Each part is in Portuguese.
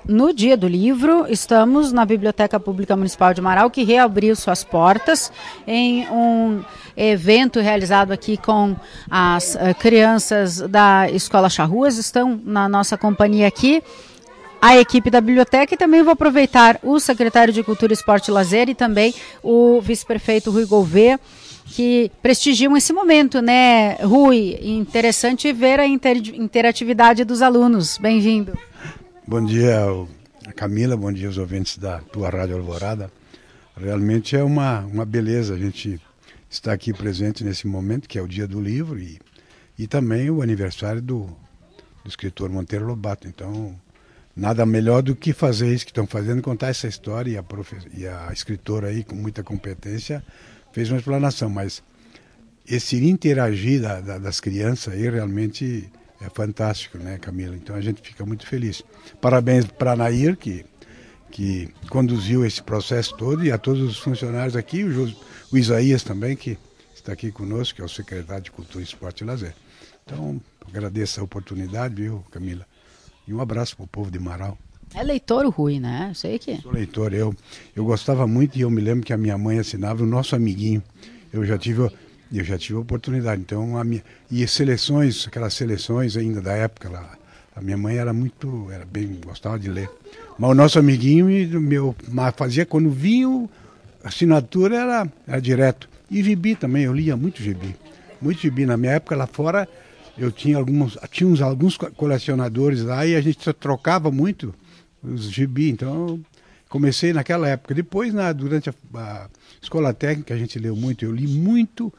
no Dia do Livro, estamos na Biblioteca Pública Municipal de Marau, que reabriu suas portas em um evento realizado aqui com as crianças da Escola Charruas. Estão na nossa companhia aqui a equipe da biblioteca, e também vou aproveitar o secretário de Cultura, Esporte e Lazer e também o vice-prefeito Rui Gouveia, que prestigiam esse momento, né, Rui? Interessante ver a interatividade dos alunos. Bem-vindo. Bom dia, Camila, bom dia aos ouvintes da tua Rádio Alvorada. Realmente é uma beleza a gente estar aqui presente nesse momento, que é o Dia do Livro e também o aniversário do escritor Monteiro Lobato. Então, nada melhor do que fazer isso que estão fazendo, contar essa história, e a escritora aí, com muita competência, fez uma explanação, mas esse interagir das crianças aí realmente é fantástico, né, Camila? Então a gente fica muito feliz. Parabéns para a Nair, que conduziu esse processo todo, e a todos os funcionários aqui, o Isaías também, que está aqui conosco, que é o secretário de Cultura, Esporte e Lazer. Então, agradeço a oportunidade, viu, Camila? E um abraço para o povo de Marau. É leitor o Rui, né? Sei que... Sou leitor, eu gostava muito, e eu me lembro que a minha mãe assinava o Nosso Amiguinho. Eu já tive a oportunidade. Então, aquelas seleções ainda da época lá, a minha mãe gostava de ler. Mas o Nosso Amiguinho, fazia, quando vinha a assinatura, era direto. E gibi também, eu lia muito gibi. Muito gibi. Na minha época lá fora, eu tinha alguns colecionadores lá, e a gente trocava muito os gibi. Então, eu comecei naquela época. Depois, durante a escola técnica, a gente leu muito. Eu li muito,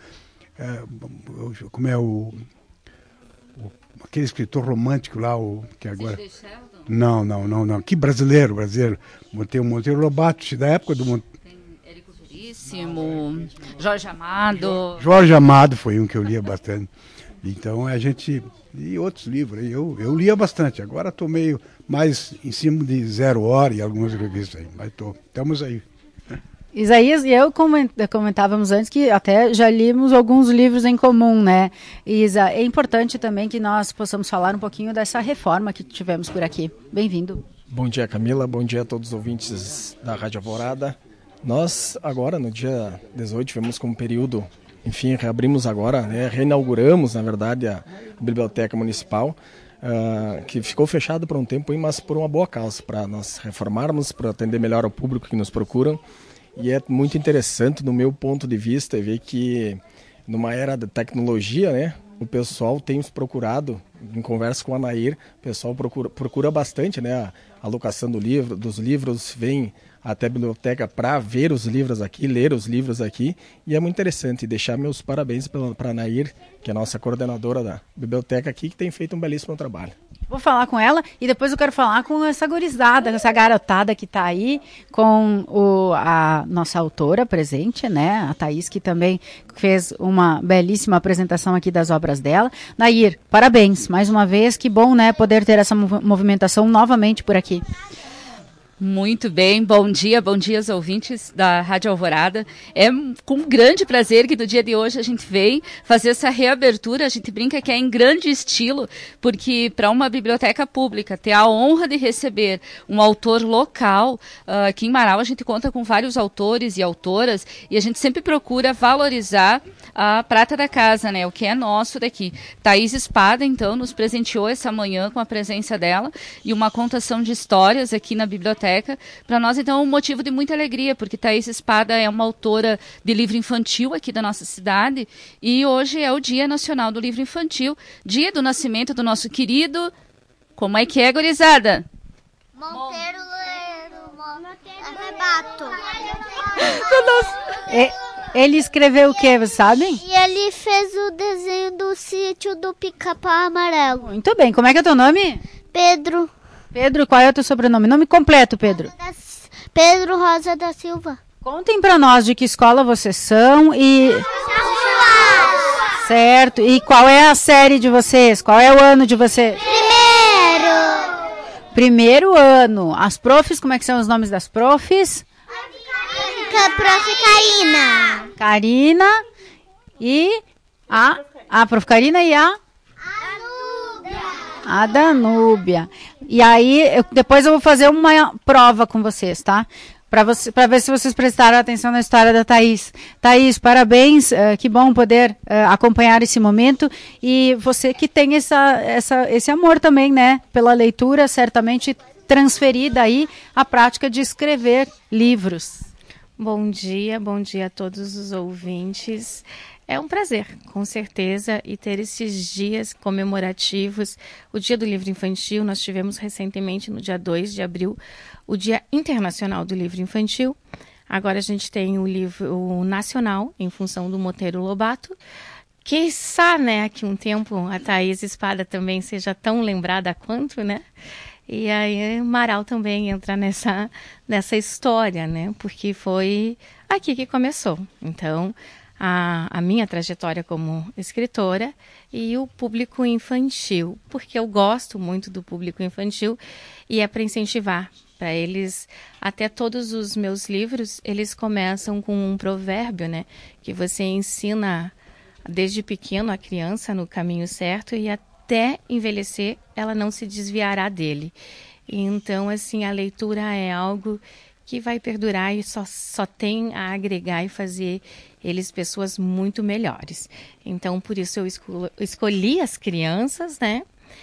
como é aquele escritor romântico lá, que agora... Não. Que brasileiro. Tem o Monteiro Lobato, da época do Monteiro. Tem Érico Veríssimo, Jorge Amado. Jorge Amado foi um que eu lia bastante. Então a gente... E outros livros, eu lia bastante. Agora estou meio mais em cima de Zero Hora e algumas revistas aí. Mas estamos aí. Isaías e eu comentávamos antes que até já limos alguns livros em comum, né? Isa, é importante também que nós possamos falar um pouquinho dessa reforma que tivemos por aqui. Bem-vindo. Bom dia, Camila. Bom dia a todos os ouvintes da Rádio Alvorada. Nós agora, no dia 18, tivemos como período... Enfim, reabrimos agora, né, reinauguramos, na verdade, a Biblioteca Municipal, que ficou fechada por um tempo, mas por uma boa causa, para nós reformarmos, para atender melhor ao público que nos procuram. E é muito interessante, no meu ponto de vista, ver que, numa era da tecnologia, né, o pessoal tem nos procurado, em conversa com a Nair, o pessoal procura bastante, né, a locação dos livros, vem até a biblioteca para ver os livros aqui, ler os livros aqui, e é muito interessante. Deixar meus parabéns para a Nair, que é a nossa coordenadora da biblioteca aqui, que tem feito um belíssimo trabalho. Vou falar com ela e depois eu quero falar com essa gurizada, essa garotada que está aí, com a nossa autora presente, né? A Thaís, que também fez uma belíssima apresentação aqui das obras dela. Nair, parabéns mais uma vez, que bom, né, poder ter essa movimentação novamente por aqui. Muito bem, bom dia aos ouvintes da Rádio Alvorada. É com grande prazer que no dia de hoje a gente vem fazer essa reabertura. A gente brinca que é em grande estilo, porque para uma biblioteca pública ter a honra de receber um autor local, aqui em Marau a gente conta com vários autores e autoras, e a gente sempre procura valorizar a prata da casa, né, o que é nosso daqui. Thaís Espada, então, nos presenteou essa manhã com a presença dela e uma contação de histórias aqui na biblioteca. Para nós, então, é um motivo de muita alegria, porque Thaís Espada é uma autora de livro infantil aqui da nossa cidade, e hoje é o Dia Nacional do Livro Infantil, dia do nascimento do nosso querido... Como é que é, gurizada? Monteiro Lobato. Ele escreveu o quê, vocês sabem? E ele fez o desenho do sítio do Pica-Pau Amarelo. Muito bem, como é que é teu nome? Pedro. Pedro, qual é o teu sobrenome? Nome completo, Pedro. Pedro Rosa da Silva. Contem pra nós de que escola vocês são e... Certo. E qual é a série de vocês? Qual é o ano de vocês? Primeiro ano. As profs, como é que são os nomes das profs? Prof. Karina. Karina e a prof. Karina e a Danúbia. E aí, depois eu vou fazer uma prova com vocês, tá? Para ver se vocês prestaram atenção na história da Thaís. Thaís, parabéns, que bom poder acompanhar esse momento. E você que tem esse amor também, né, pela leitura, certamente transferida aí à prática de escrever livros. Bom dia a todos os ouvintes. É um prazer, com certeza, e ter esses dias comemorativos. O Dia do Livro Infantil, nós tivemos recentemente, no dia 2 de abril, o Dia Internacional do Livro Infantil. Agora a gente tem o livro nacional, em função do Monteiro Lobato. Quiçá, né, que um tempo a Thaís Espada também seja tão lembrada quanto, né? E aí Marau também entra nessa história, né? Porque foi aqui que começou. Então, a minha trajetória como escritora e o público infantil, porque eu gosto muito do público infantil e é para incentivar, para eles, até todos os meus livros, eles começam com um provérbio, né, que você ensina desde pequeno a criança no caminho certo e até envelhecer ela não se desviará dele. Então, assim, a leitura é algo que vai perdurar e só tem a agregar e fazer eles pessoas muito melhores. Então, por isso eu escolhi as crianças, né?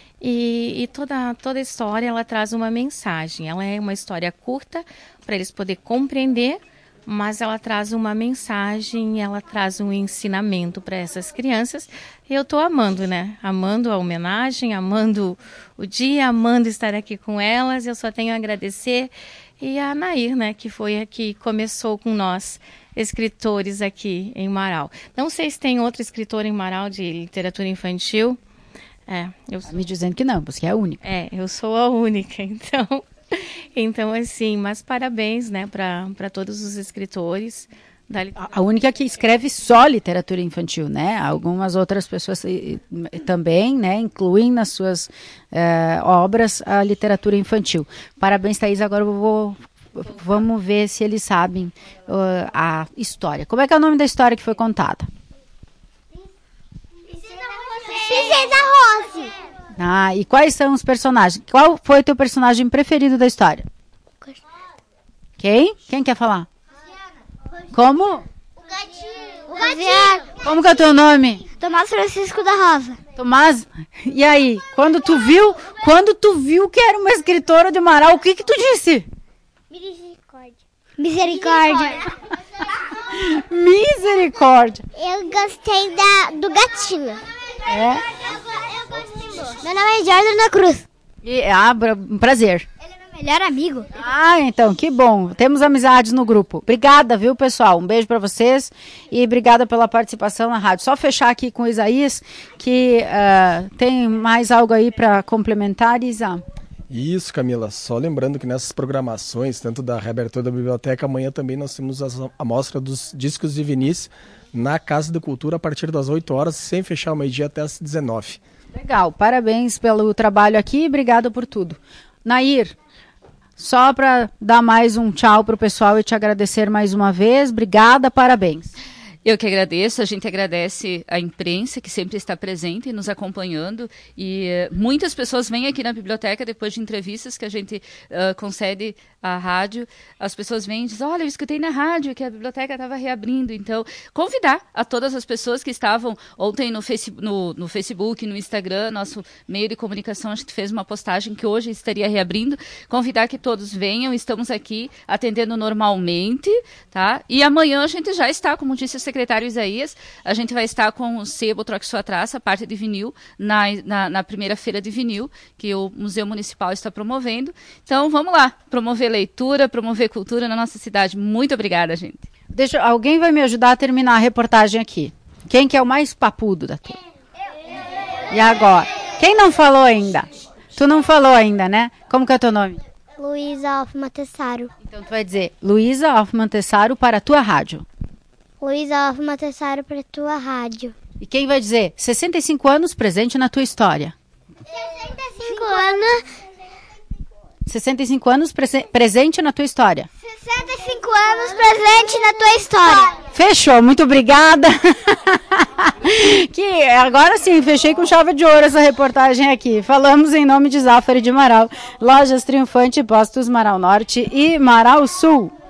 E toda a história, ela traz uma mensagem. Ela é uma história curta para eles poderem compreender, mas ela traz uma mensagem, ela traz um ensinamento para essas crianças. E eu estou amando, né? Amando a homenagem, amando o dia, amando estar aqui com elas. Eu só tenho a agradecer. E a Nair, né, que foi a que começou com nós, escritores aqui em Marau. Não sei se tem outro escritor em Marau de literatura infantil. Eu sou... Me dizendo que não, você é a única. Eu sou a única, então assim, mas parabéns, né, para todos os escritores. A única que escreve só literatura infantil, né? Algumas outras pessoas também, né, incluem nas suas obras a literatura infantil. Parabéns, Thaís. Agora vamos ver se eles sabem a história. Como é que é o nome da história que foi contada? Princesa Rose. E quais são os personagens? Qual foi o teu personagem preferido da história? Quem? Quem quer falar? Como? O gatinho. Como que é o teu nome? Tomás Francisco da Rosa. Tomás, e aí? Quando tu viu que era uma escritora de Marau, o que tu disse? Misericórdia. Misericórdia. Eu gostei do gatinho. Eu gostei. Meu nome é Jordan Cruz. Prazer. Melhor amigo. Então, que bom. Temos amizades no grupo. Obrigada, viu, pessoal? Um beijo para vocês e obrigada pela participação na rádio. Só fechar aqui com o Isaías, que tem mais algo aí para complementar, Isa. Isso, Camila. Só lembrando que nessas programações, tanto da reabertura da biblioteca, amanhã também nós temos a mostra dos discos de Vinícius na Casa da Cultura a partir das 8 horas, sem fechar o meio-dia até as 19. Legal. Parabéns pelo trabalho aqui e obrigada por tudo. Nair, só para dar mais um tchau para o pessoal e te agradecer mais uma vez. Obrigada, parabéns. Eu que agradeço, a gente agradece a imprensa que sempre está presente e nos acompanhando e muitas pessoas vêm aqui na biblioteca depois de entrevistas que a gente concede à rádio, as pessoas vêm e dizem, olha, eu escutei na rádio que a biblioteca estava reabrindo, então convidar a todas as pessoas que estavam ontem no Facebook, no Instagram, nosso meio de comunicação, a gente fez uma postagem que hoje estaria reabrindo, convidar que todos venham, estamos aqui atendendo normalmente, tá? E amanhã a gente já está, como disse o secretário Isaías, a gente vai estar com o Sebo Troque Sua Traça, a parte de vinil, na primeira feira de vinil, que o Museu Municipal está promovendo. Então, vamos lá, promover leitura, promover cultura na nossa cidade. Muito obrigada, gente. Alguém vai me ajudar a terminar a reportagem aqui. Quem que é o mais papudo da turma? E agora? Quem não falou ainda? Tu não falou ainda, né? Como que é o teu nome? Luísa Hoffman Tessaro. Então tu vai dizer Luísa Hoffman Tessaro para a tua rádio. Luísa Hoffman Tessaro para a tua rádio. E quem vai dizer 65 anos presente na tua história? 65 anos... 65 anos presente na tua história. 65 anos presente na tua história. Fechou, muito obrigada. Que agora sim, fechei com chave de ouro essa reportagem aqui. Falamos em nome de Zafari de Marau, Lojas Triunfante, Postos Marau Norte e Marau Sul.